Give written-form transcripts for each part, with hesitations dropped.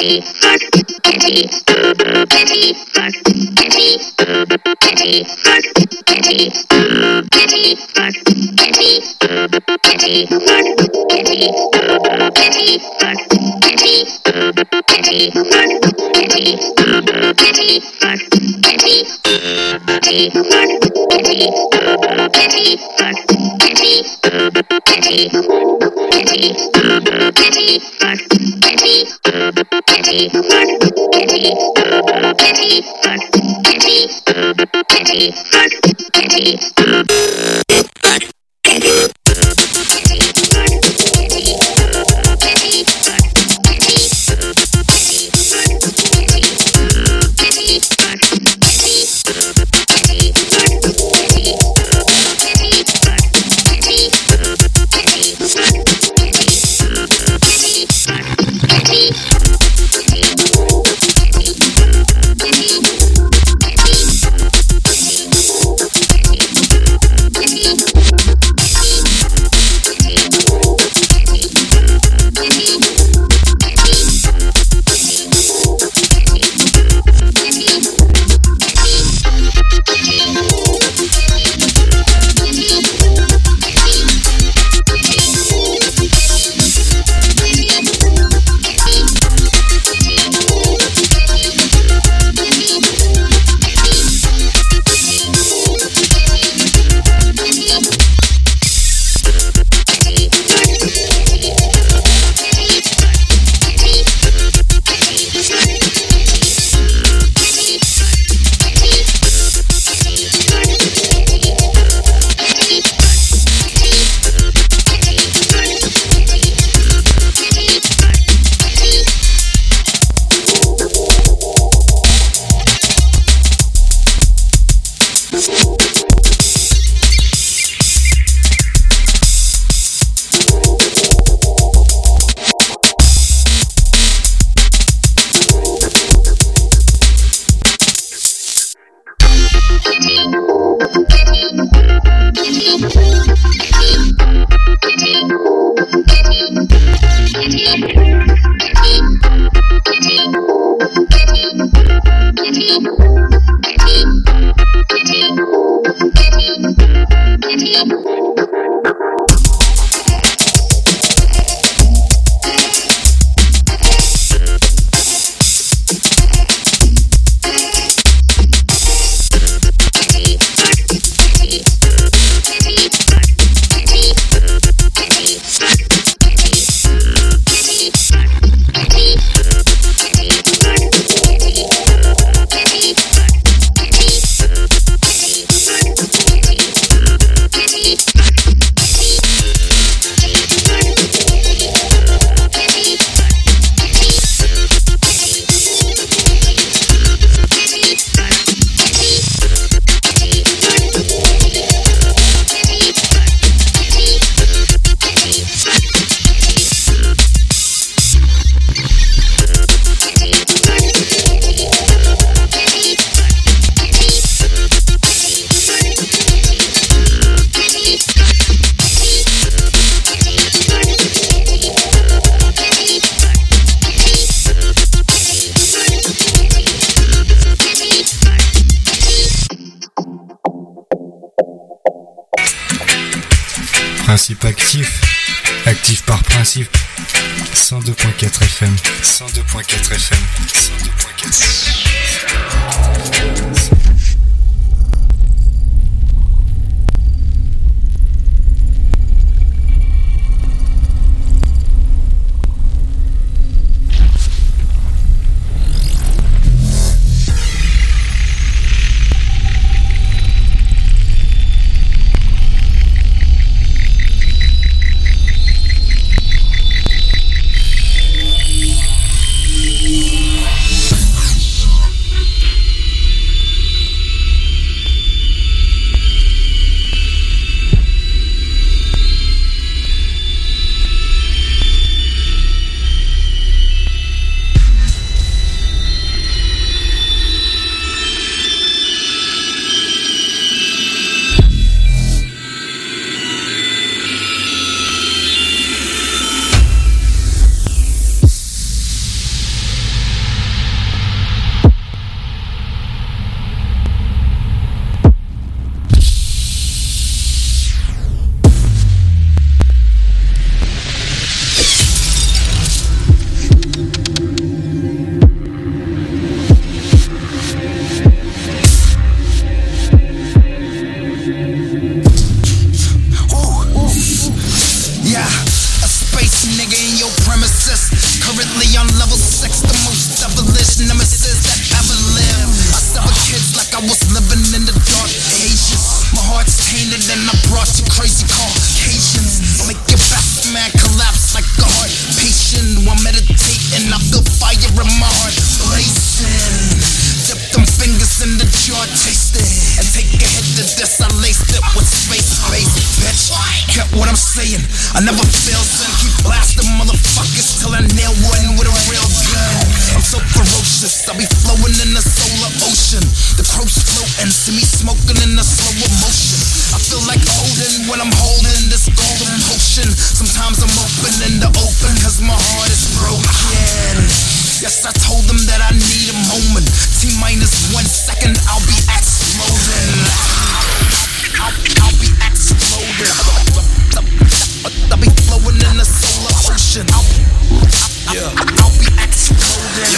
Principe actif, actif par principe. 102.4 FM, 102.4 FM, 102.4. nigga in your premises. Currently on level 6, the most devilish nemesis that ever lived. I sever kids like I was living in the dark ages. My heart's tainted and I brought you crazy Caucasians. I'll make your best man collapse like a heart patient. While meditating, I feel fire in my heart blazing. Dip them fingers in the jar, taste it, and take a hit to this. I laced it with space, bitch. Get what I'm saying? I never fail, son. Keep blasting motherfuckers till I nail one with a real gun. I'm so ferocious, I be flowing in the solar ocean. The crows floating, see me smoking in a slower motion. I feel like Odin when I'm holding this golden potion. Sometimes I'm open in the open, cause my heart is broken. Yes, I told them that I need a moment. T-minus 1 second, I'll be exploding. I'll be exploding. I'll be flowing in the solar ocean. I'll be exploding.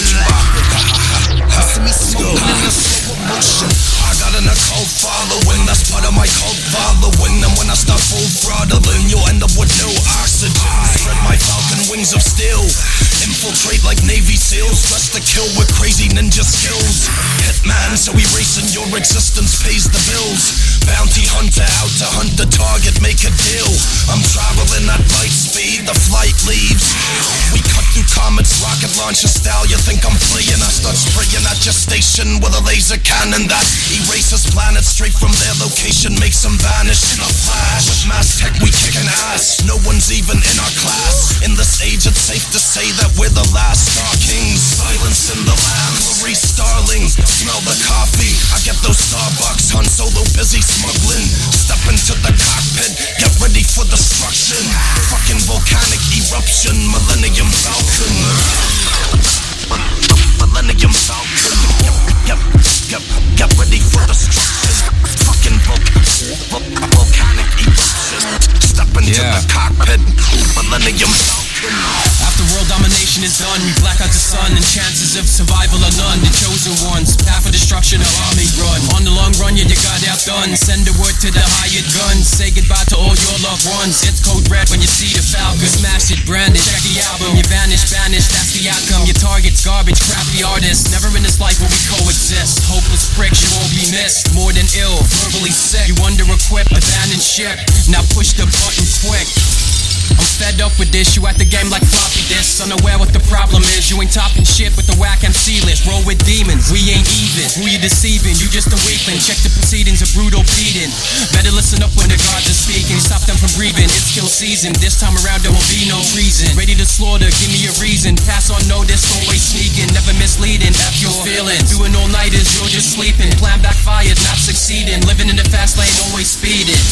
See me smoking in the slower motion. I got an occult following, that's part of my cult following. And when I start full throttling, you'll end up with no oxygen. Spread my falcon wings of steel, infiltrate like Navy SEALs, dressed to kill with crazy ninja skills. Hitman, so erasing your existence pays the bills. Bounty hunter out to hunt the target, make a deal. I'm traveling at light speed, the flight leaves. We cut through comets, rocket launcher style. You think I'm playing? I start spraying at your station with a laser cannon that erases planets straight from their location, makes them vanish in a flash. With mass tech, we kicking ass. No one's even in our class. In this age, it's safe to say that we're the last star kings. Silence in the lambs, Marie Starling. Smell the coffee. I get those Starbucks. Han Solo busy smuggling. Step into the cockpit, get ready for destruction. Fucking volcanic eruption, Millennium Falcon. Millennium Falcon. Get ready for destruction. Fucking volcanic eruption. Step into the cockpit, Millennium Falcon. After world domination is done, we black out the sun, and chances of survival are none. The chosen ones, path of destruction, our army run. On the long run, you got outdone. Send a word to the hired guns. Say goodbye to all your loved ones. It's code red when you see the Falcon. Smash it, branded, check the album. You vanish, banished, that's the outcome. Your target's garbage, crappy artists. Never in this life will we coexist. Hopeless pricks, you won't be missed. More than ill, verbally sick. You under-equipped, abandoned ship. Now push the button quick. I'm fed up with this, you at the game like floppy disks. Unaware what the problem is, you ain't talking shit with the whack MC list. Roll with demons, we ain't even. Who you deceiving? You just a weakling. Check the proceedings, a brutal beating. Better listen up when the gods are speaking. Stop them from breathing, it's kill season. This time around there will be no reason. Ready to slaughter, give me a reason. Pass on notice, always sneaking. Never misleading, F your feelings. Doing all-nighters, you're just sleeping. Plan backfired, not succeeding. Living in the fast lane, always speeding.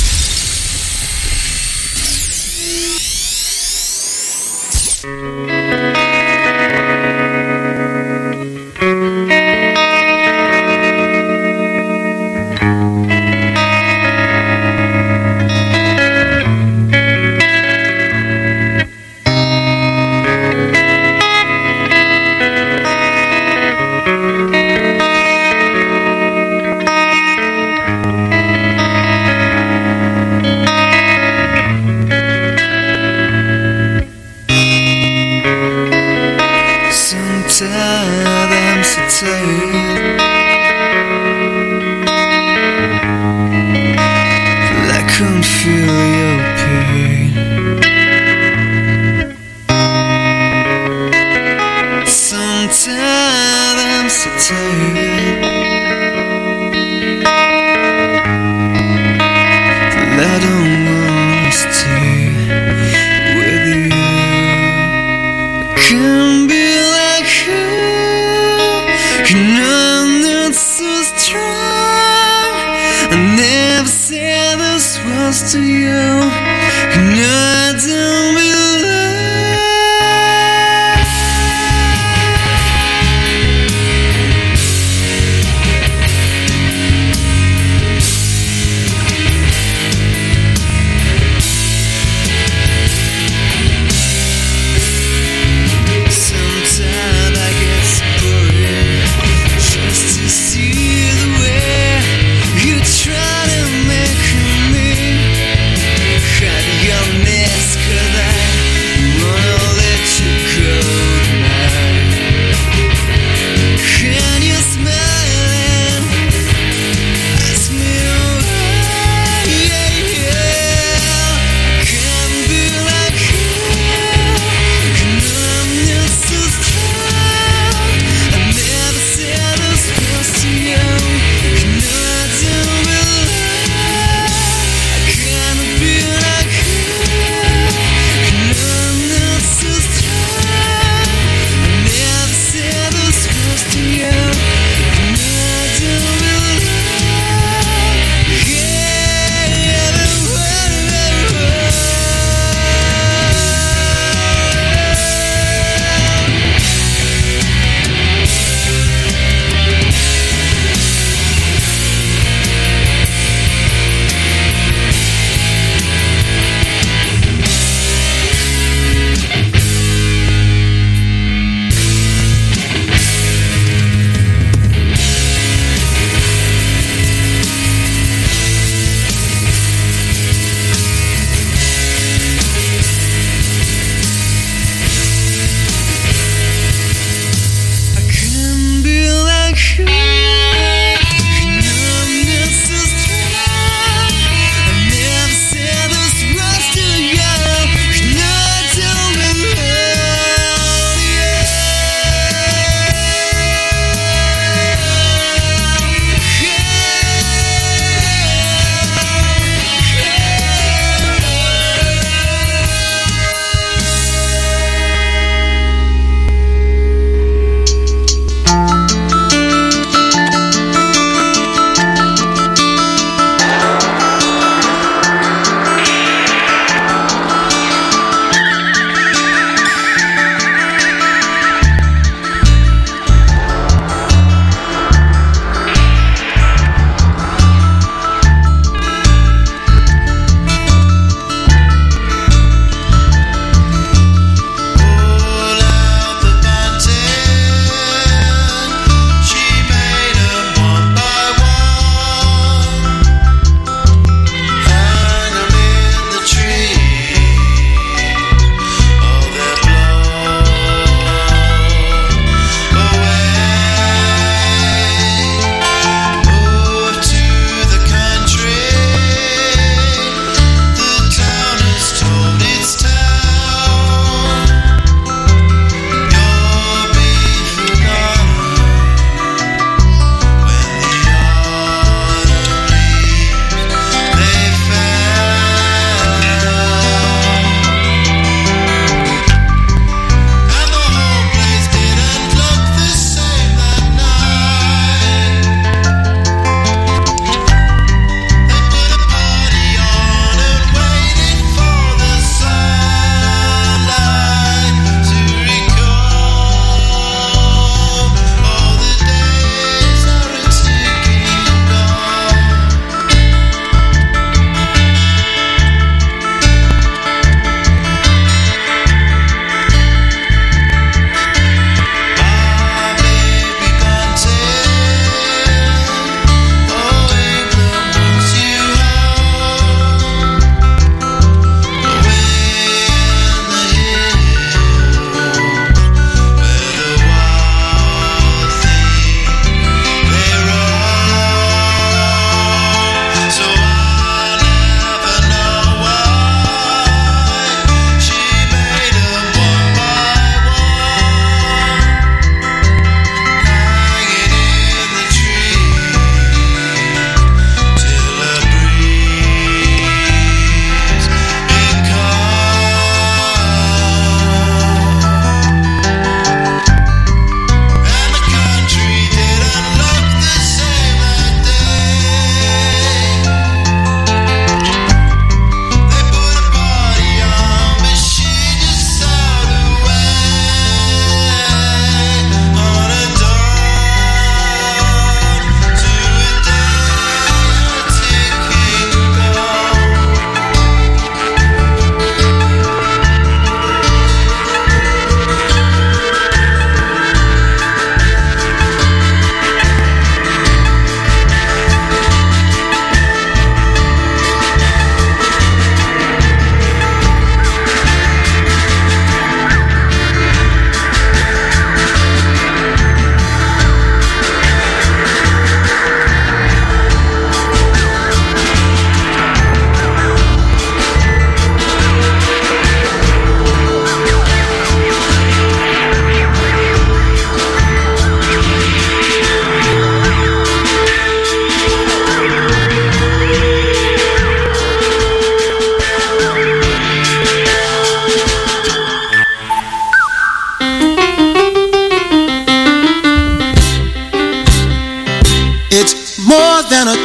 Can be like you know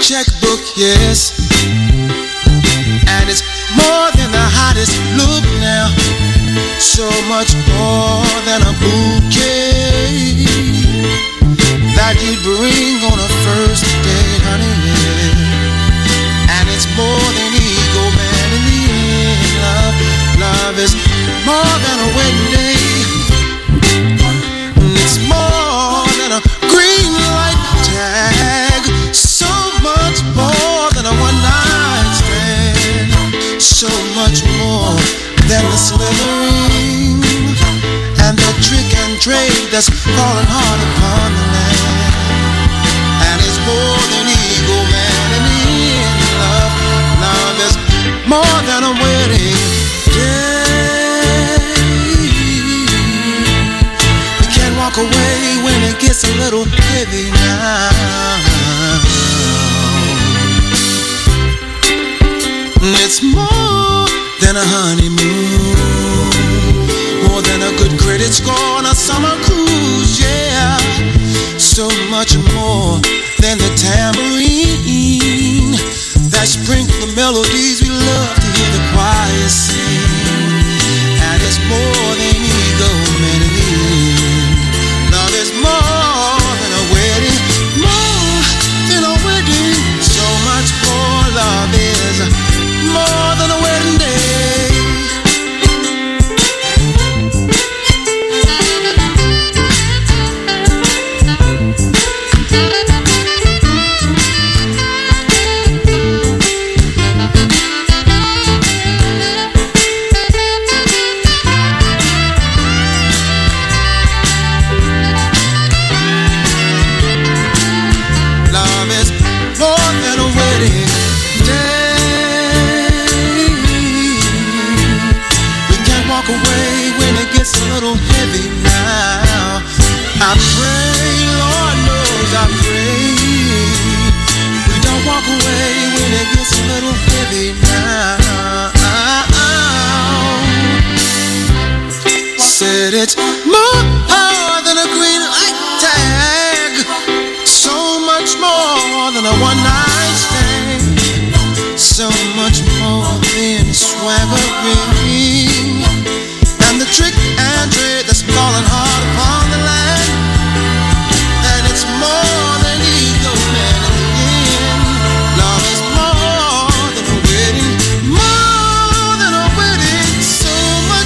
checkbook, yes. And it's more than the hottest look now. So much more than a bouquet that you bring on a first date, honey, yeah. And it's more than ego, man, in the end. Love is more than a wedding day. It's more than a green light tag. So much more than a one-night stand. So much more than the slithering and the trick and trade that's falling hard upon the land. And it's more than ego, man, in the end. Love is more than a wedding day. You can't walk away when it gets a little heavy now. It's more than a honeymoon, more than a good credit score on a summer cruise, yeah. So much more than the tambourine that sprinkle the melodies we love to hear the choir sing. And it's more than ego, man, in the end. Love is more than a wedding, more than a wedding. So much more. Love is more than a wedding day. It's a little heavy now. I pray, Lord knows I pray, we don't walk away when it gets a little heavy now. Said it's more than a green light tag. So much more than a one-night stand. So much more than swaggering and the trick and trade that's falling hard upon the land. And it's more than ego, man, in the end. Love is more than a wedding, more than a wedding. So much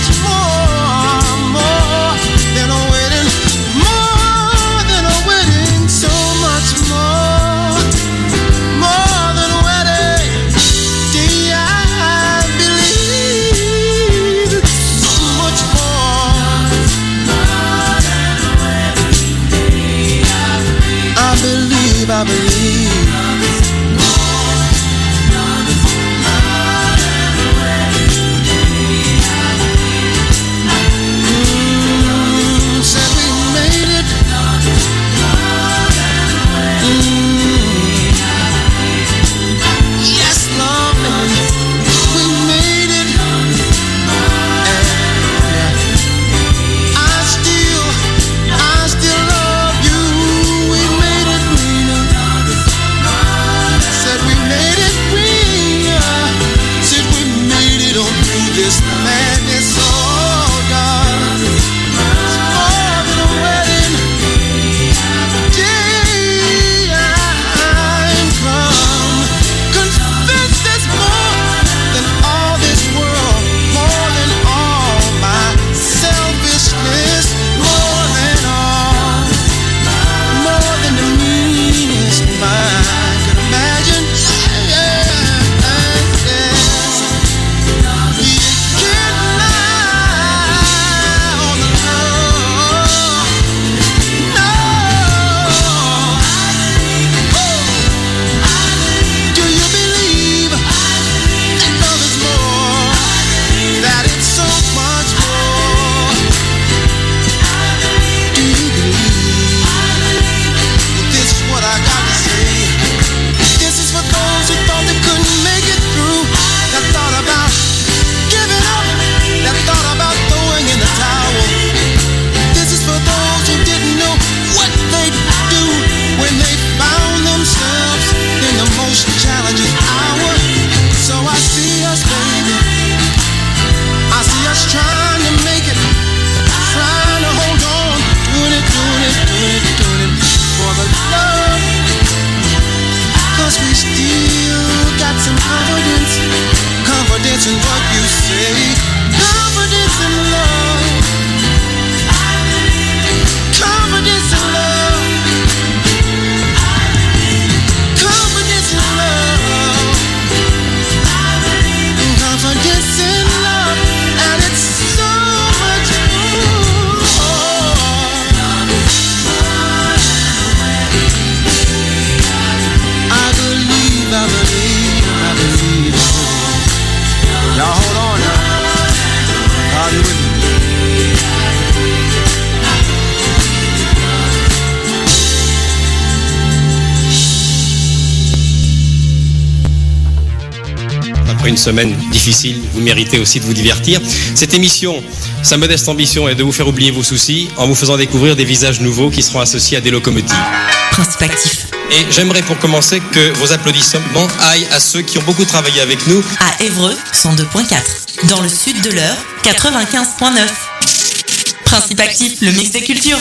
more than a wedding, more than a wedding. So much more than a wedding. Do I believe it's so much more? après une semaine difficile, vous méritez aussi de vous divertir. Cette émission, sa modeste ambition est de vous faire oublier vos soucis en vous faisant découvrir des visages nouveaux qui seront associés à des locomotives. Principe actif. Et j'aimerais pour commencer que vos applaudissements aillent à ceux qui ont beaucoup travaillé avec nous. À Évreux, 102.4. Dans le sud de l'Eure, 95.9. Principe actif, le mix des cultures.